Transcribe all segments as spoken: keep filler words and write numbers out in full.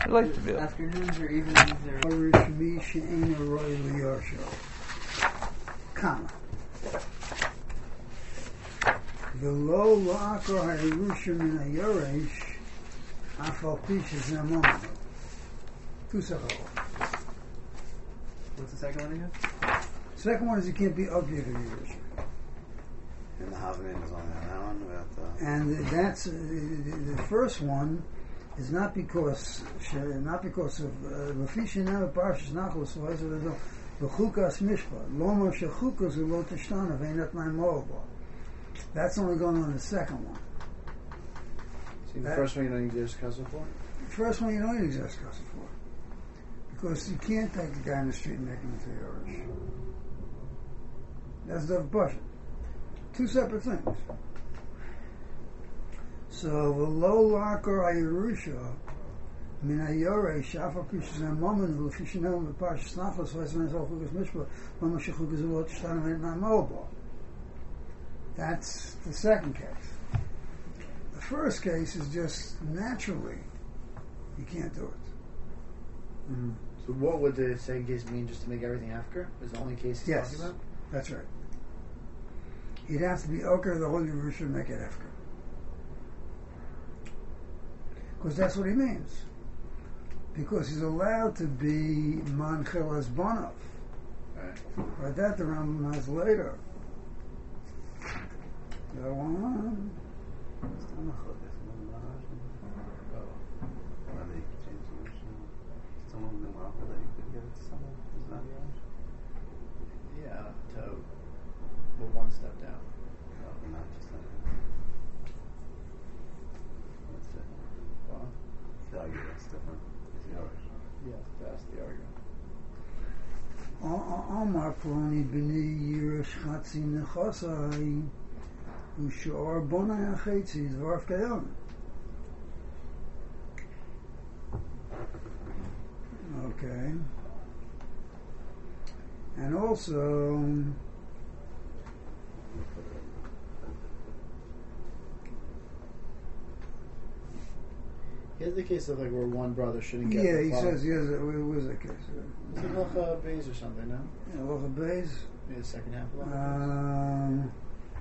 I'd like to be able. Afternoons or evenings or... Comma. V'lo la'akor ha'irusha min ha'yoresh af al pi shezeh momeno. Two separate ones. What's the second one again? Second one is you can't be object of Yerusha. And the Havnin is only on that one. We have to... And that's uh, the, the first one is not because not because of Lafishinah Parshas Nachos V'chukas Mishpat Lomar Shechukas Ulo Tishtana Veinat Mai Moabah. That's only going on in the second one. See, the that, first one you don't exist Kasa for? The first one you don't exist Kasa for. Because you can't take the guy in the street and make him into Yerush. That's the Bashan. Two separate things. So, v'lo la'akor ha'yerusha min ha'yoresh af al pi shezeh momeno lefi sheneu b'parshas Nachos v'etzem ezel chukas mishpat lo mashichu gezulot shtana v'et na'mobo. That's the second case. The first case is just naturally you can't do it. Mm-hmm. So what would the second case mean, just to make everything after? Is the only case he's yes, talking about? That's right. He'd have to be Oker, the whole Yerusha, and make it after. Because that's what he means. Because he's allowed to be Manchel as Bonov. Right. Right, that the Rambam has later. Go on. Yeah, to well, one step down. No, not just that. That's it. Well, The argument is different. It's yours. yes, that's the argument. Amar Ploni b'nei Yiresh Chatzi Nechasai U'Shor Bonai Achetzi Dvarf Kayam. Okay. And also, Here's the case of like where one brother shouldn't get yeah, the he father. says, yes, what was that case? It's like Halacha Beis or something, no? Yeah, Locha Beis. Maybe the second half of Halacha Beis. Um,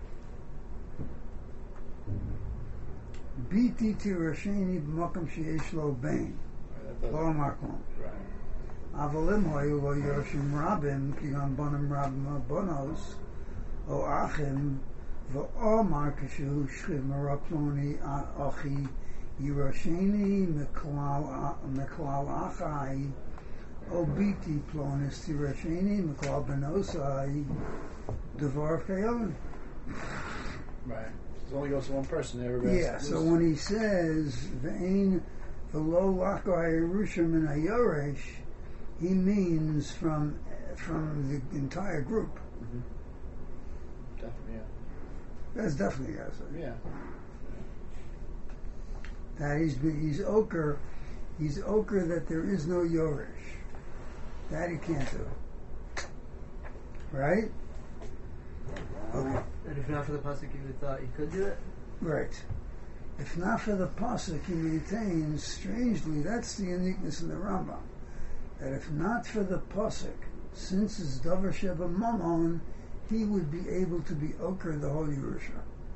Biti tirasheni b'makam sheyesh lo bein. Right, Lo that makom. right. Avalim hoyu lo yoshim rabim ki gam bonim rabim bonos o achim v'omar kashu shchiv maraploni achi yirasheni meklal achai o biti plonis tirasheni meklal benosai devar kayon. Right. It only goes to one person. Everybody Yeah, else so loses. when he says "Ve'ein v'lo lako ha'yerusha min ha'yoresh," he means from from the entire group. Mm-hmm. Definitely, yeah. That's definitely yes. Yeah. That he's he's ochre, he's ochre that there is no yoresh. That he can't do. Right? Okay. And if not for the pasuk, you would thought you could do it? Right. If not for the pasuk, he maintains, strangely, that's the uniqueness in the Rambam, that if not for the pasuk, since it's davar sheba mamon, he would be able to be ochre the whole Yerusha.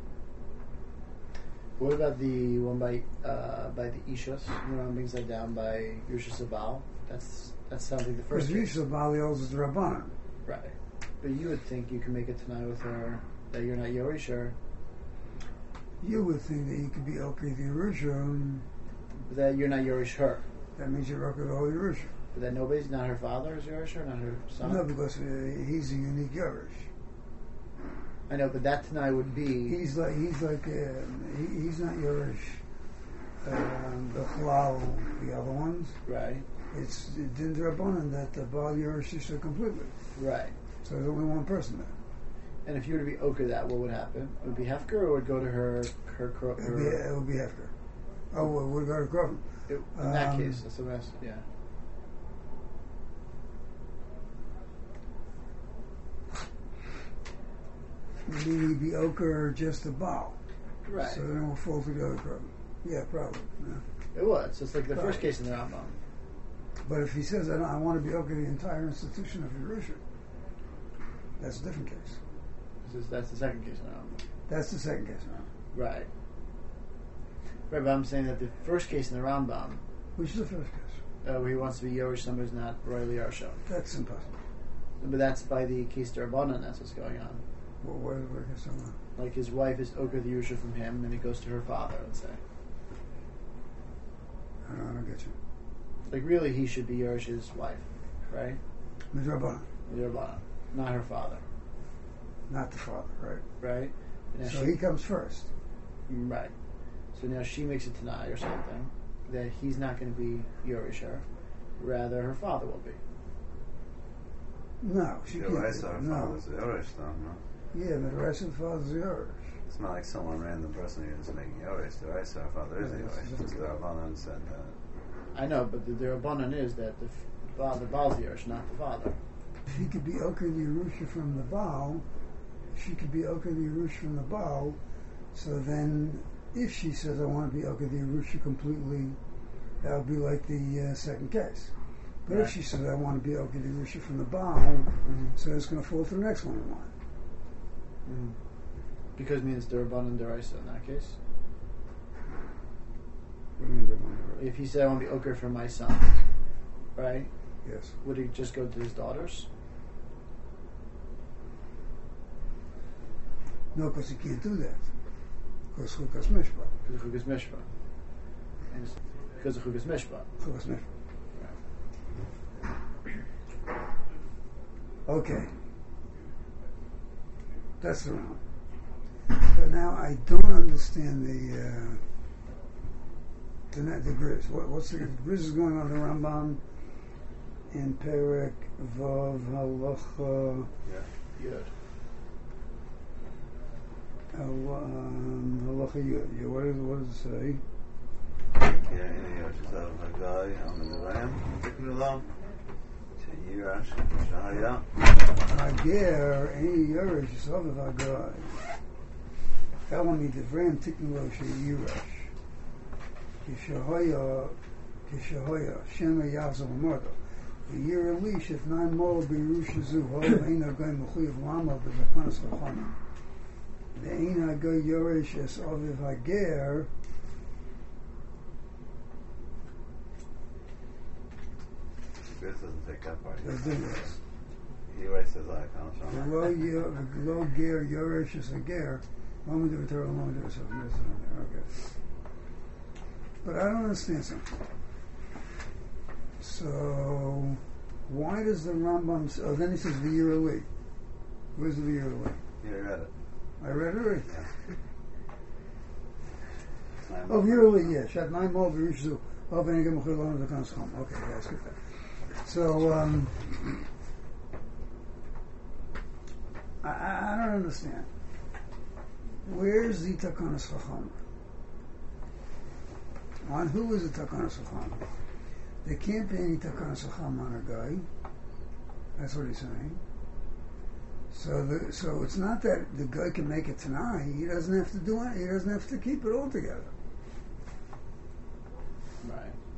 What about the one by uh, by the Ishas? The Rambam brings that down by Yerusha Sabal. That's that's something the first Because case. Yerusha Balios is the Rabbanan. Right. But you would think you can make it tonight with her that you're not Yorish, or You would think that you could be ochre the Yerusha, that you're not Yorish her. that means you're ochre the whole Yerusha. But that nobody's not her father is Yorish her, not her son. No, because uh, he's a unique Yerush. I know, but that tonight would be He's like he's like uh, he, he's not Yerush. Um, the Chalal, the other ones. right, It's Din Drabanan that the Baal Yerush is completely. right. So there's only one person there. And if you were to be Oker that, what would happen? It would be Hefker, or would it go to her her, her, It would be, it would be Hefker. Oh, well, we've got to Krovim. it, in that um, case, that's the rest. Yeah. Maybe he'd be Ochre or just a Baal. Right. So they don't fall together, probably. Yeah, probably. Yeah. It would. So it's like the Right. first case in the Rambam. But if he says, I, don't, I want to be okay the entire institution of Yerusha, that's a different case. This is, that's the second case in the Rambam. That's the second case now. Right. Right, but I'm saying that the first case in the Rambam, Which is the first case? uh, where he wants to be Yorish, somebody's not royally Yarsha. That's impossible. But that's by the case Darabanan, that's what's going on. Well, where, where can someone? Like his wife is Oker the Yerusha from him, and it goes to her father, let's say. I don't, I don't get you. Like really, he should be Yerish's wife, right? Midrabanan, Darabanan, not her father, not the father, right? right? And now So she- he comes first. Right. So now she makes it tonight or something that he's not going to be Yorisher, rather her father will be. No, she Your can't. rice do or that. No. father's Yorish, though, no? Yeah, but the rest of the father's Yerush. It's not like some random person you're just making Yorish. The rice or father is a Yeah, that's Yorish. just- The Rabbanan said that. I know, but the Darabanan is that the f- father Baal's Yorish, not the father. If he could be Oker the Yerusha from the Baal, she could be Oker the Yerusha from the Baal. So then, if she says, I want to be Oker the Yerusha completely, that would be like the uh, second case. But Right. if she says, I want to be Oker the Yerusha from the Baal, so it's going to fall to the next one in line. Mm-hmm. Because it means Darabanan Daraisa in that case. What do you mean they want to do it? If he said, I want to be Oker for my son, right? Yes. Would he just go to his daughters? No, because he can't do that. Because Chukas Mishpat. Because of Chukas Mishpah. And it's because of Chukas Mishpah. Chukas Mishpat. Okay. That's the round. But now I don't understand the uh, the, the Grizz. What, what's the Grizz is going on the Rambam in Perek Vav Halacha Yeah. Yod. Hal- um, Halacha Yud. Yeah, what, is, what does it say? Yeah, in Yorish. So, a guy on the Ram, particularly long. Yirash, Shahaya. Hager any Yerush Sovav Hagai. Elami Devram Tiknelo Sheyirash. Kishahoya Kishahoya Shema Yazal Murdo. The year Elish if nine more Birushazu Ho Aina Gai Mechuyev Lama B'Zakanas Chachana. The Aina Gai Yerush Es Aviv Hager. This doesn't take that part. Does this. He writes his icon. The low year, the low gear, Yerush is a gear. Moment of eternal, moment of something. This is on there. Okay. But I don't understand something. So, why does the Rambam? s- Oh, then he says the year elite. Where's the year elite? You read it. I read it already. Nine Oh, more. year elite. Yeah, Shat nine more Birushu. Oh, Benigam Chilon of the Kanschom. Okay, yeah, that's good. So, um, I, I I don't understand. Where's the Takanas Chacham? On who is the Takanas Chacham? There can't be any Takanas Chacham on a guy. That's what he's saying. So, the, so it's not that the guy can make it tonight. He doesn't have to do it. He doesn't have to keep it all together. Right.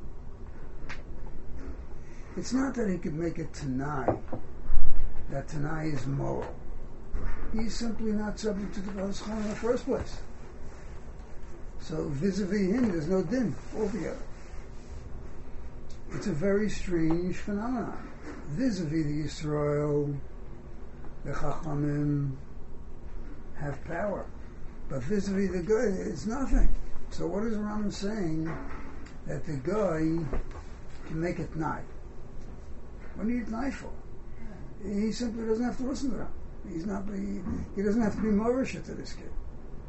It's not that he could make it tonight. That tonight is moral. He's simply not subject to the Baal Chacham in the first place. So vis-a-vis him, there's no din altogether. It's a very strange phenomenon. Vis-a-vis the Yisrael, the Chachamim have power, but vis-a-vis the guy, it's nothing. So what is Rambam saying? That the guy can make it night. What do you need night for? He simply doesn't have to listen to him. He's not. He, he doesn't have to be Morisha to this kid.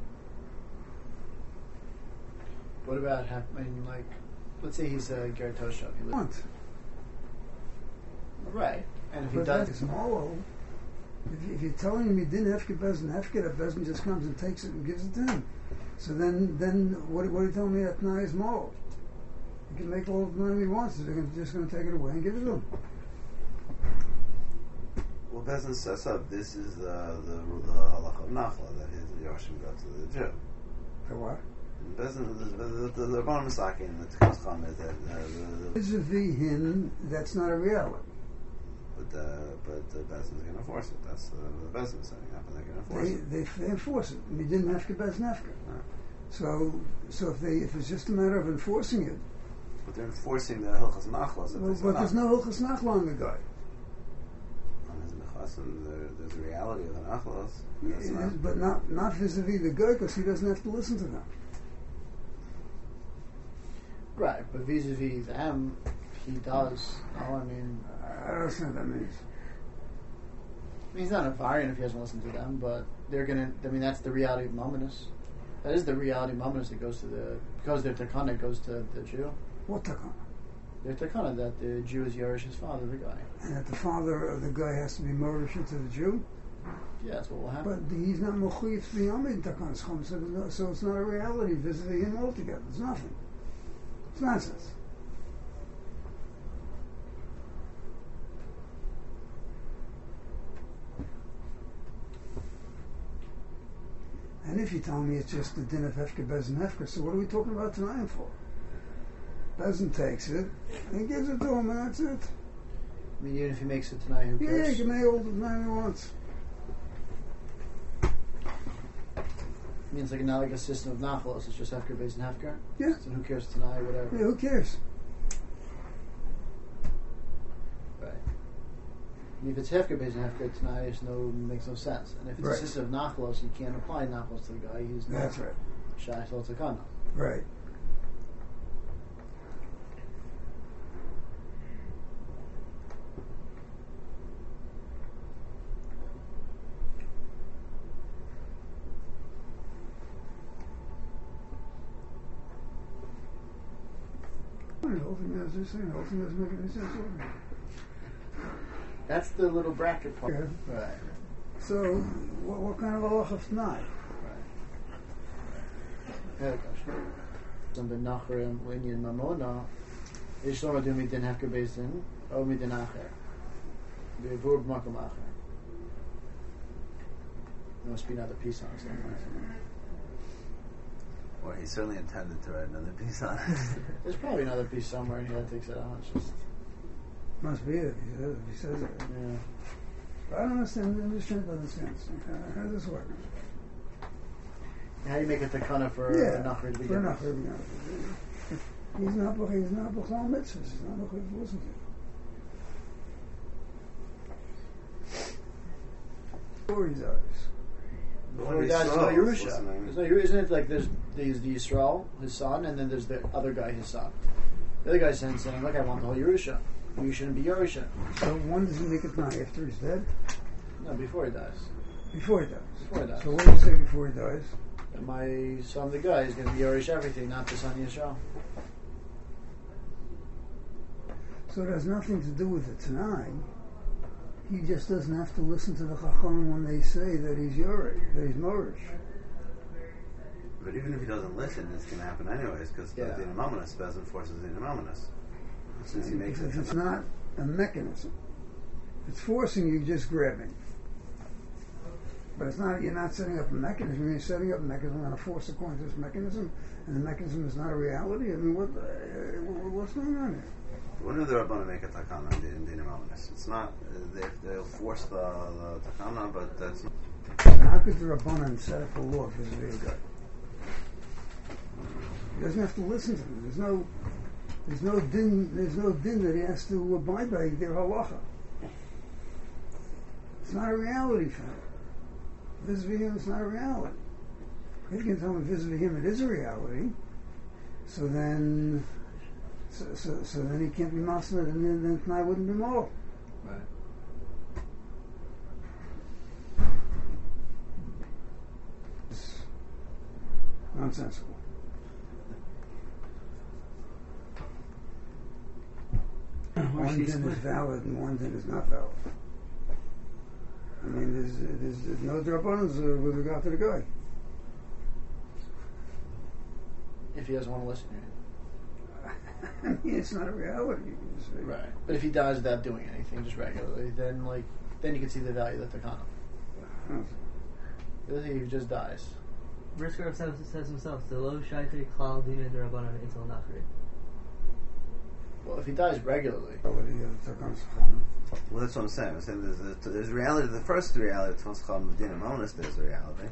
What about, have, I mean, like, let's say he's a Ger Toshav. He lives, Want. right. And if he But does, that's moral. If, you- if you're telling him he didn't Hefke Bezin, Hefke, that Bezin just comes and takes it and gives it to him. So then, then what, what are you telling me that now is moral? He can make all the money he wants. They're gonna, just going to take it away and give it to him. Well, Bezin sets up, this is the, the, the halacha of Nachla, that his Yoshim got to the Jew. For what? Bezin, the the the Rabbanim Misaki and the Tekkas Chum is that uh, the, the, Vis-a-vis him, that's not a reality. but uh, but the Bezin is going to enforce it. That's the the Bezin setting up, and they're going to enforce They, it. they, they enforce it. We didn't have to bez nefka. No. So, so if they, if it's just a matter of enforcing it, But they're enforcing the Hilchas Machlas. well, but there's no hilchas nachla on the guy. On his Mechasim, there, there's a reality of the Nachlas. That's It not- is, but not not vis-a-vis the guy, because he doesn't have to listen to them. Right, but vis-a-vis them, he does. Oh, I mean, I don't understand what that means. I mean, he's not a variant if he doesn't listen to them, but they're gonna. I mean, that's the reality of Mamonis. That is the reality of Mamonis that goes to the because their takana goes to the Jew. What takana? Their takana that the Jew is Yerish's father, the guy. And that the father of the guy has to be murdered to the Jew, Yeah, that's what will happen. but he's not mechuyev to be amid takan schom, so, there's no- so it's not a reality vis-a-vis him altogether. It's nothing. It's nonsense. And if you tell me it's just the din of Hefker, Bezin Hefker, so what are we talking about tonight for? Bezin takes it and gives it to him, and that's it. I mean, even if he makes it tonight, who Yeah, cares? he can make all the time he wants. I mean, it's like not like a system of nachalos. It's just hefker based on hefker. Yeah. So who cares tonight? Whatever. Yeah, who cares? Right. And if it's hefker based on hefker tonight, it's no makes no sense. And if it's Right. a system of nachalos, you can't apply nachalos to the guy. He's not That's right. shy to takana. Right. The whole thing is just saying, the whole thing doesn't make any sense over here. That's the little bracket part. Yeah. Right. So, what, what kind of halacha tonight? Right. Some ben nachrim linyan mamona. Ish loma do midin hefker based in or midin acher. The verb makom acher. There must be another piece on it somewhere. Or he certainly intended to write another piece on it. There's probably another piece somewhere and he that takes it out. It's just, Must be it, if he says, if he says it. yeah. I don't understand, I'm just trying to understand. How, how does this work? How do you make a takana for Yeah, a nachri to for begin a with? nachri, yeah. He's not, he's not b'chol mitzvahs, he's not b'chol to listen to it. Before he dies. Before he When dies, there's no Yisrael is Yerusha. listening. There's no Yerusha. Isn't it like there's, there's the Yisrael, his son, and then there's the other guy, his son. The other guy's saying, saying, look, I want the whole Yerusha. You shouldn't be Yerusha. So when does he make it now? After he's dead? No, before he dies. Before he dies. Before he dies. So what do you say before he dies? And my son, the guy, is going to be Yerush everything, not the son Yisrael. So it has nothing to do with it tonight. He just doesn't have to listen to the Chacham when they say that he's Yori, that he's Morish. But even if he doesn't listen, it's going to happen anyways, because Yeah. the Inamominus Bezin forces the Inamominus. Since he makes Because it. it's not a mechanism. It's forcing you, just grabbing. But it's not. You're not setting up a mechanism. You're setting up a mechanism. I'm going to force according to this mechanism, and the mechanism is not a reality. I mean, what? Uh, what's going on here? When do the Rabbanim make a takana in the, in the Inamominus? It's not. Uh, they, they'll force the, the takana, but that's not. How could the Rabbanan set up a law for this guy? He doesn't have to listen to them. There's no. There's no din. There's no din that he has to abide by their halacha. It's not a reality for him. Vis-a-vis him, it's not a reality. If you can tell him vis-a-vis him, it is a reality. So then, so, so, so then he can't be masna, and then, then tonight wouldn't be moral. Right. It's nonsensical. One din is valid and one din is not valid. I mean, there's, there's, there's no drabanas uh, with regard to the guy. If he doesn't want to listen to you. I mean, it's not a reality. You can just say. Right. But if he dies without doing anything, just regularly, then like then you can see the value of the takana. Oh, The other thing, if he just dies. Brisker says, says himself, "The low shaitei klal dina derabbanan intel nachri." Well, if he dies regularly, What do you have to come? Well, that's what I'm saying. I'm saying there's a, there's reality. The first reality of Tons Chal Medina Monis, there's a reality.